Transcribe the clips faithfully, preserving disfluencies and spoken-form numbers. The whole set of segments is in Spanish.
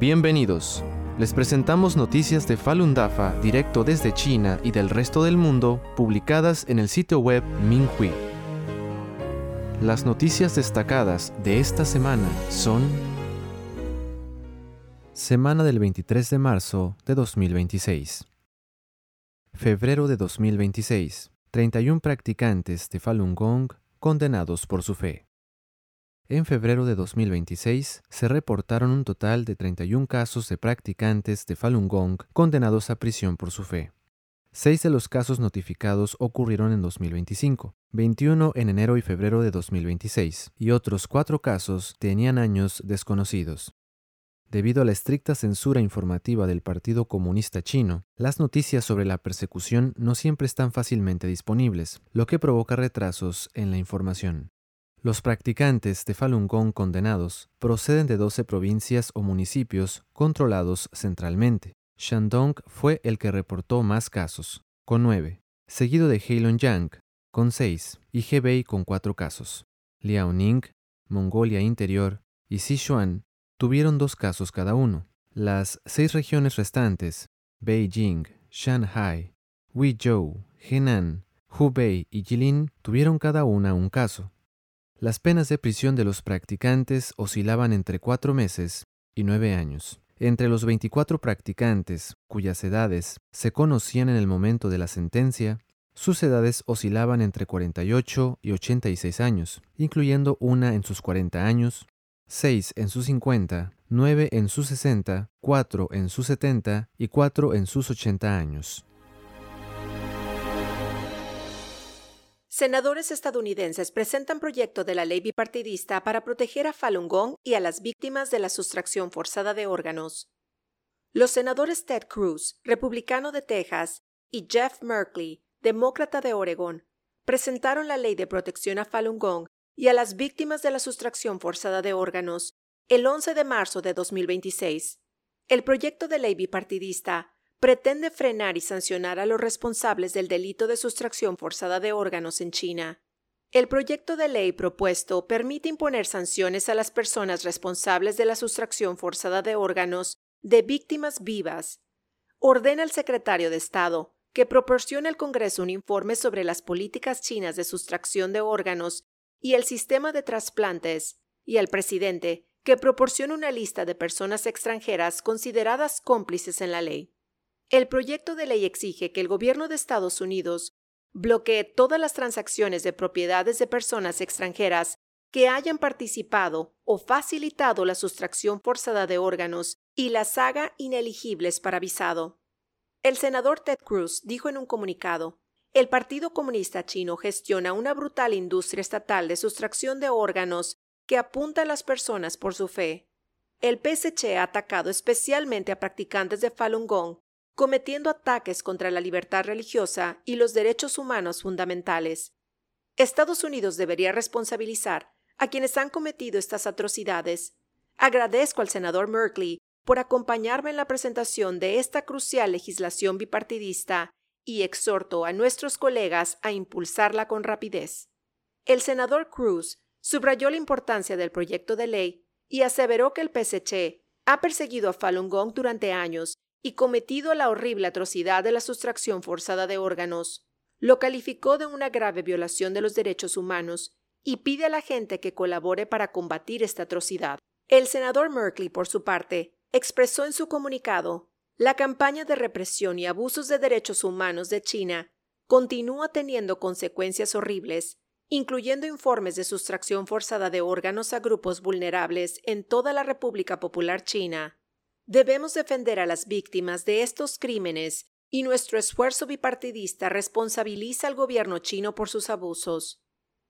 Bienvenidos. Les presentamos noticias de Falun Dafa directo desde China y del resto del mundo, publicadas en el sitio web Minhui. Las noticias destacadas de esta semana son: Semana del veintitrés de marzo de dos mil veintiséis. Febrero de dos mil veintiséis. treinta y uno practicantes de Falun Gong condenados por su fe. En febrero de dos mil veintiséis se reportaron un total de treinta y uno casos de practicantes de Falun Gong condenados a prisión por su fe. Seis de los casos notificados ocurrieron en dos mil veinticinco, veintiuno en enero y febrero de dos mil veintiséis, y otros cuatro casos tenían años desconocidos. Debido a la estricta censura informativa del Partido Comunista Chino, las noticias sobre la persecución no siempre están fácilmente disponibles, lo que provoca retrasos en la información. Los practicantes de Falun Gong condenados proceden de doce provincias o municipios controlados centralmente. Shandong fue el que reportó más casos, con nueve, seguido de Heilongjiang, con seis, y Hebei con cuatro casos. Liaoning, Mongolia Interior y Sichuan tuvieron dos casos cada uno. Las seis regiones restantes, Beijing, Shanghai, Guizhou, Henan, Hubei y Jilin, tuvieron cada una un caso. Las penas de prisión de los practicantes oscilaban entre cuatro meses y nueve años. Entre los veinticuatro practicantes, cuyas edades se conocían en el momento de la sentencia, sus edades oscilaban entre cuarenta y ocho y ochenta y seis años, incluyendo una en sus cuarenta años, seis en sus cincuenta, nueve en sus sesenta, cuatro en sus setenta y cuatro en sus ochenta años. Senadores estadounidenses presentan proyecto de la ley bipartidista para proteger a Falun Gong y a las víctimas de la sustracción forzada de órganos. Los senadores Ted Cruz, republicano de Texas, y Jeff Merkley, demócrata de Oregón, presentaron la ley de protección a Falun Gong y a las víctimas de la sustracción forzada de órganos el once de marzo de dos mil veintiséis. El proyecto de ley bipartidista pretende frenar y sancionar a los responsables del delito de sustracción forzada de órganos en China. El proyecto de ley propuesto permite imponer sanciones a las personas responsables de la sustracción forzada de órganos de víctimas vivas. Ordena al secretario de Estado que proporcione al Congreso un informe sobre las políticas chinas de sustracción de órganos y el sistema de trasplantes, y al presidente que proporcione una lista de personas extranjeras consideradas cómplices en la ley. El proyecto de ley exige que el gobierno de Estados Unidos bloquee todas las transacciones de propiedades de personas extranjeras que hayan participado o facilitado la sustracción forzada de órganos y las haga ineligibles para visado. El senador Ted Cruz dijo en un comunicado: el Partido Comunista Chino gestiona una brutal industria estatal de sustracción de órganos que apunta a las personas por su fe. El P S C ha atacado especialmente a practicantes de Falun Gong, cometiendo ataques contra la libertad religiosa y los derechos humanos fundamentales. Estados Unidos debería responsabilizar a quienes han cometido estas atrocidades. Agradezco al senador Merkley por acompañarme en la presentación de esta crucial legislación bipartidista y exhorto a nuestros colegas a impulsarla con rapidez. El senador Cruz subrayó la importancia del proyecto de ley y aseveró que el P S C ha perseguido a Falun Gong durante años y cometido la horrible atrocidad de la sustracción forzada de órganos. Lo calificó de una grave violación de los derechos humanos y pide a la gente que colabore para combatir esta atrocidad. El senador Merkley, por su parte, expresó en su comunicado: la campaña de represión y abusos de derechos humanos de China continúa teniendo consecuencias horribles, incluyendo informes de sustracción forzada de órganos a grupos vulnerables en toda la República Popular China. Debemos defender a las víctimas de estos crímenes y nuestro esfuerzo bipartidista responsabiliza al gobierno chino por sus abusos.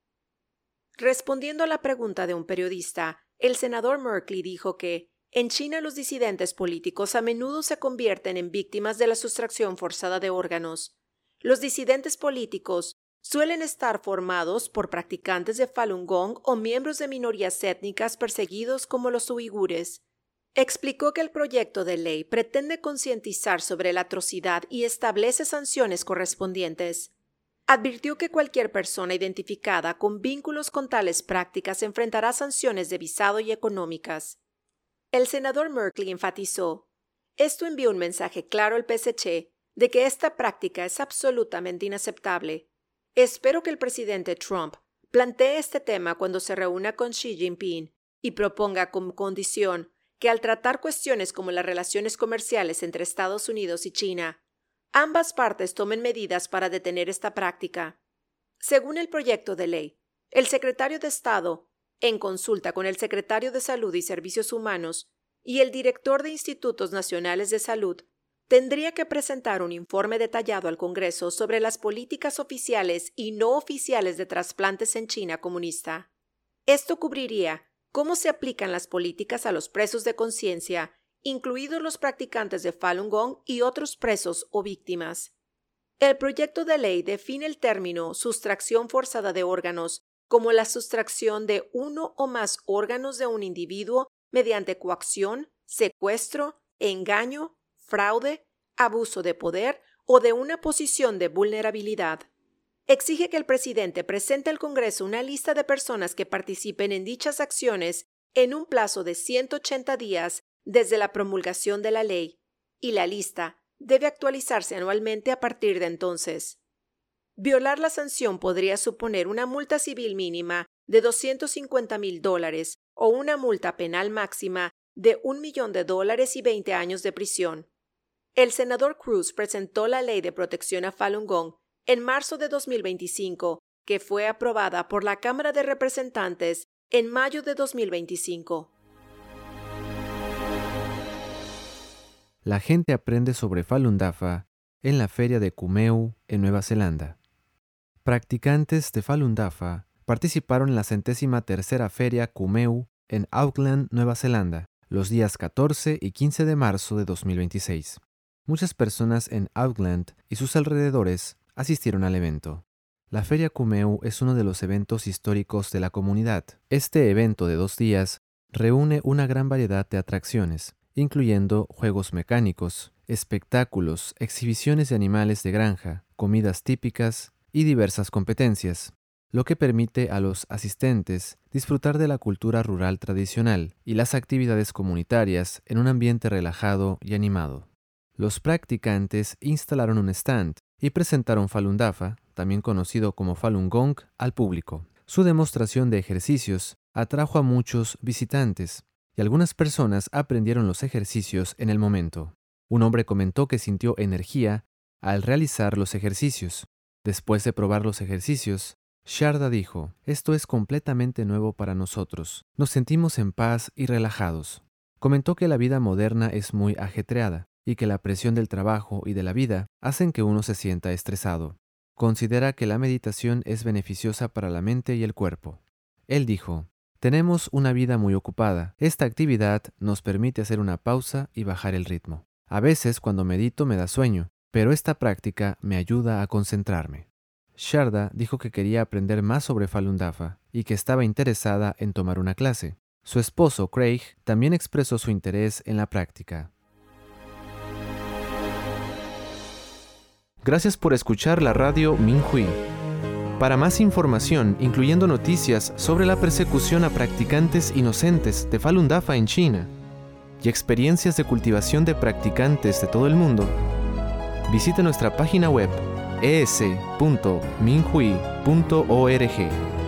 Respondiendo a la pregunta de un periodista, el senador Merkley dijo que en China los disidentes políticos a menudo se convierten en víctimas de la sustracción forzada de órganos. Los disidentes políticos suelen estar formados por practicantes de Falun Gong o miembros de minorías étnicas perseguidos como los uigures. Explicó que el proyecto de ley pretende concientizar sobre la atrocidad y establece sanciones correspondientes. Advirtió que cualquier persona identificada con vínculos con tales prácticas enfrentará sanciones de visado y económicas. El senador Merkley enfatizó: esto envía un mensaje claro al P S C de que esta práctica es absolutamente inaceptable. Espero que el presidente Trump plantee este tema cuando se reúna con Xi Jinping y proponga como condición que al tratar cuestiones como las relaciones comerciales entre Estados Unidos y China, ambas partes tomen medidas para detener esta práctica. Según el proyecto de ley, el secretario de Estado, en consulta con el secretario de Salud y Servicios Humanos y el director de Institutos Nacionales de Salud, tendría que presentar un informe detallado al Congreso sobre las políticas oficiales y no oficiales de trasplantes en China comunista. Esto cubriría cómo se aplican las políticas a los presos de conciencia, incluidos los practicantes de Falun Gong y otros presos o víctimas. El proyecto de ley define el término sustracción forzada de órganos como la sustracción de uno o más órganos de un individuo mediante coacción, secuestro, engaño, fraude, abuso de poder o de una posición de vulnerabilidad. Exige que el presidente presente al Congreso una lista de personas que participen en dichas acciones en un plazo de ciento ochenta días desde la promulgación de la ley, y la lista debe actualizarse anualmente a partir de entonces. Violar la sanción podría suponer una multa civil mínima de doscientos cincuenta mil dólares o una multa penal máxima de un millón de dólares y veinte años de prisión. El senador Cruz presentó la Ley de Protección a Falun Gong en marzo de dos mil veinticinco, que fue aprobada por la Cámara de Representantes en mayo de dos mil veinticinco. La gente aprende sobre Falun Dafa en la feria de Kumeu, en Nueva Zelanda. Practicantes de Falun Dafa participaron en la centésima tercera feria Kumeu en Auckland, Nueva Zelanda, los días catorce y quince de marzo de dos mil veintiséis. Muchas personas en Auckland y sus alrededores asistieron al evento. La Feria Kumeu es uno de los eventos históricos de la comunidad. Este evento de dos días reúne una gran variedad de atracciones, incluyendo juegos mecánicos, espectáculos, exhibiciones de animales de granja, comidas típicas y diversas competencias, lo que permite a los asistentes disfrutar de la cultura rural tradicional y las actividades comunitarias en un ambiente relajado y animado. Los practicantes instalaron un stand y presentaron Falun Dafa, también conocido como Falun Gong, al público. Su demostración de ejercicios atrajo a muchos visitantes y algunas personas aprendieron los ejercicios en el momento. Un hombre comentó que sintió energía al realizar los ejercicios. Después de probar los ejercicios, Sharda dijo: «Esto es completamente nuevo para nosotros. Nos sentimos en paz y relajados». Comentó que la vida moderna es muy ajetreada y que la presión del trabajo y de la vida hacen que uno se sienta estresado. Considera que la meditación es beneficiosa para la mente y el cuerpo. Él dijo: «Tenemos una vida muy ocupada. Esta actividad nos permite hacer una pausa y bajar el ritmo. A veces cuando medito me da sueño, pero esta práctica me ayuda a concentrarme». Sharda dijo que quería aprender más sobre Falun Dafa y que estaba interesada en tomar una clase. Su esposo, Craig, también expresó su interés en la práctica. Gracias por escuchar la radio Minhui. Para más información, incluyendo noticias sobre la persecución a practicantes inocentes de Falun Dafa en China y experiencias de cultivación de practicantes de todo el mundo, visite nuestra página web e s punto minhui punto org.